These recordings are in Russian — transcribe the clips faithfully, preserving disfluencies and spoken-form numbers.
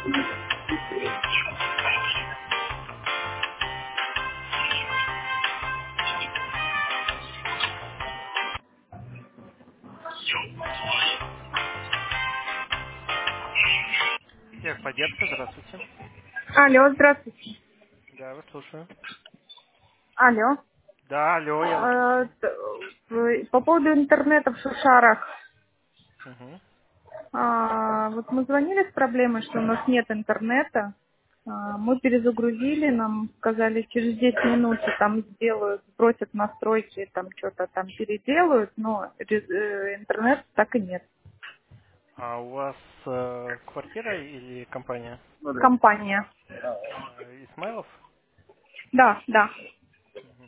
Техподдержка, здравствуйте. Алло, здравствуйте. Да, вас слушаю. Алло. Да, алло, я вас Э, слушаю. т- вы- По поводу интернета в Шушарах. Угу. А, Вот мы звонили с проблемой, что у нас нет интернета. А, Мы перезагрузили, нам сказали, через десять минут там сделают, бросят настройки, там что-то там переделают, но рез- э, интернета так и нет. А у вас э, квартира или компания? Компания. Э, Исмайлов? Да, да. Мгм.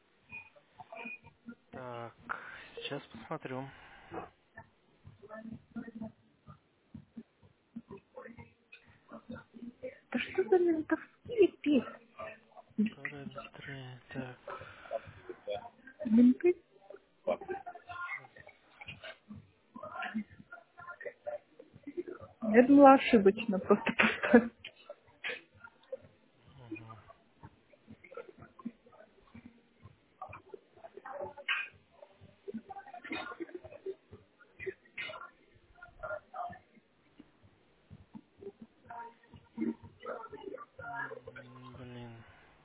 Так, сейчас посмотрю. Да что за ментовские письма? Параметры, так, Менты? сейчас. Я думала, ошибочно просто поставила. Мгм. М, Блин,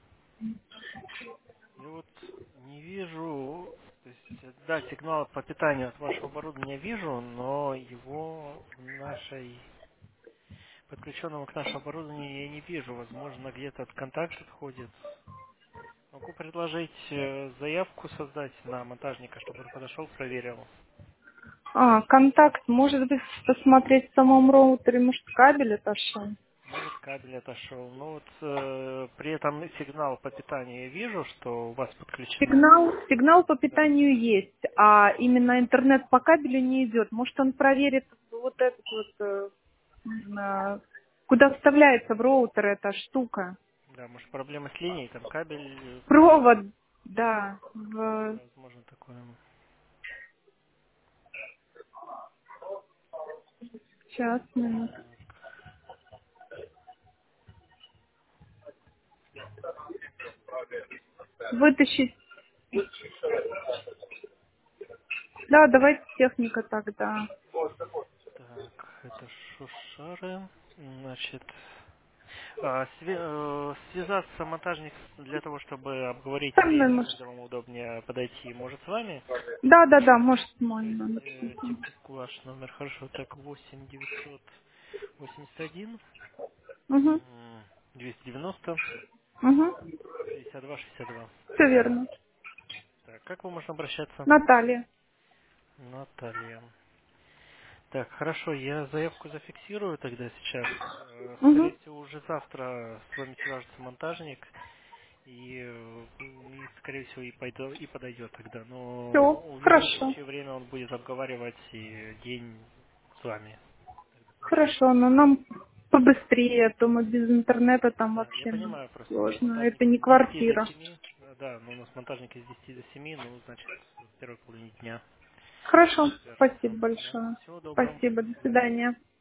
я вот не вижу, то есть, э, да, сигнал по питанию от вашего оборудования вижу, но его в нашей, подключенного к нашему оборудованию я не вижу. Возможно, где-то от контакт отходит. Могу предложить э, заявку создать на монтажника, чтобы он подошел, проверил. А, контакт, может быть, посмотреть в самом роутере, может, кабель отошел. Может, кабель отошел. Но вот э, при этом сигнал по питанию я вижу, что у вас подключено. Сигнал, сигнал по Да, питанию есть, а именно интернет по кабелю не идет. Может, он проверит вот этот вот, э, м, а, куда вставляется в роутер эта штука. да, может проблема с линией, там кабель, э, Провод, да, в возможно, такое. час минут. Так, Вытащить. Да, давайте техника тогда. так, это шушары. Значит, а, све- э, связаться монтажник для того, чтобы обговорить Со мной время, может. когда вам удобнее подойти, может с вами? Да, да, да, может То мой есть номер э, телефона. текущий ваш номер, хорошо, так восемь девятьсот восемьдесят один Угу, двести девяносто угу. шестьдесят два шестьдесят два. Все верно. Так, как вы можно обращаться? Наталья. Наталья. Так, хорошо, я заявку зафиксирую тогда сейчас. Э, Скорее Угу. всего, уже завтра с вами свяжется монтажник и, э, и скорее всего, и, пойдет, и подойдет тогда. Но Все, в любом хорошо. случае время он будет обговаривать и день с вами. Тогда получается. Хорошо, но нам побыстрее, а то мы без интернета там Да, я вообще нам понимаю, просто у нас сложно. монтажник Это не с десяти до квартира. семи. Э, Да, но у нас монтажник с десяти до семи, ну, значит, в первой половине дня Хорошо, свяжется. спасибо Да. большое. Всего доброго. Спасибо, До до свидания. свидания.